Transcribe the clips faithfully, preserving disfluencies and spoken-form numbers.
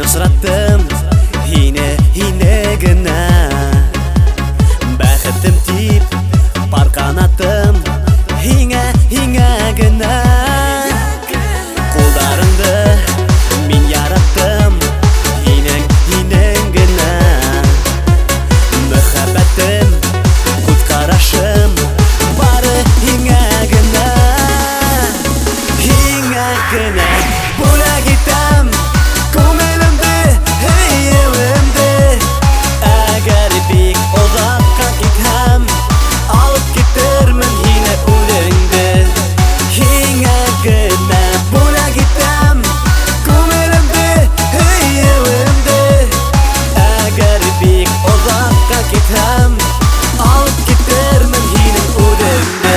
Очраттым һине, һине генә. Бәхетем тип бар канатым һиңа, һиңа генә. Кулдарыңды мин яраттым һинең, һинең генә. Мөхәббәтем, күз карашым бары һиңа генә. Һиңа генә бүләк итәм күңелемде, һөевемде. Әгәр бик озакка китһәм, алып китермен һине үлеңде. Һиңа генә бүләк итәм күңелемде, һөевемде. Әгәр бик озакка китһәм, алып китермен һине үлеңде.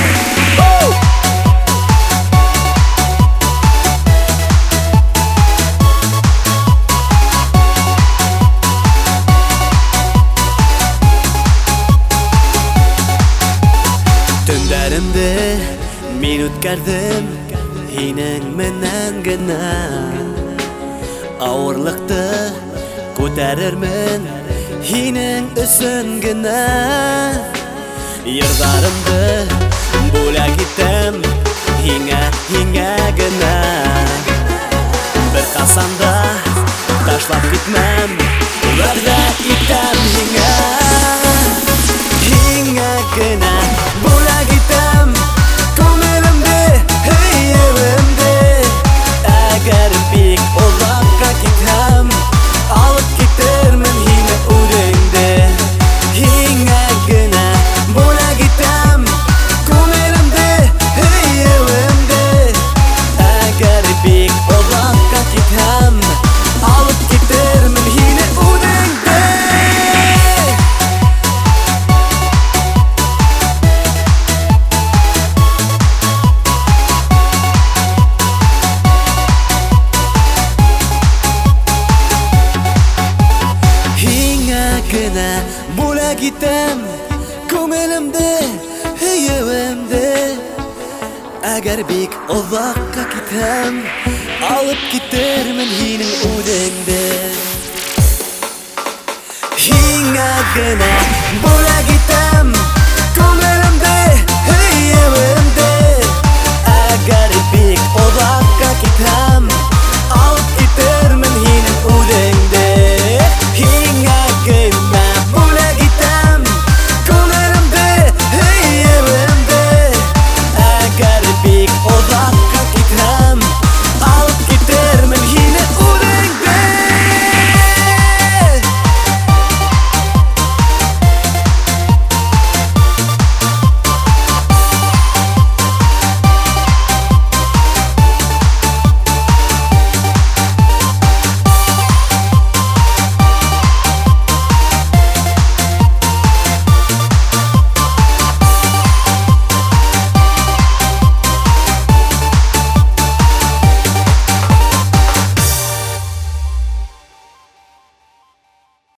Төндәремде мин үткәрдем һинең менән генә. Авырлыкты күтәрермен һинең өсөн генә. Йырдарымды бүләк итәм һиңа, һиңа генә. Бер касанда ташлап китмәм, вәгъдә итәм һиңа. Һиңа генә бүләк итәм күңелемде, һөевемде. Әгәр бик озакка китһәм, алып китермен һине үлеңде. Һиңа генә бүләк итәм күңелемде, һөевемде. Әгәр бик озакка китһәм, алып китермен һине үлеңде. Генә бүләк итәм күңелемде, һөевемде. Әгәр бик озакка китһәм, алып китермен һинең үлеңде. Һиңа генә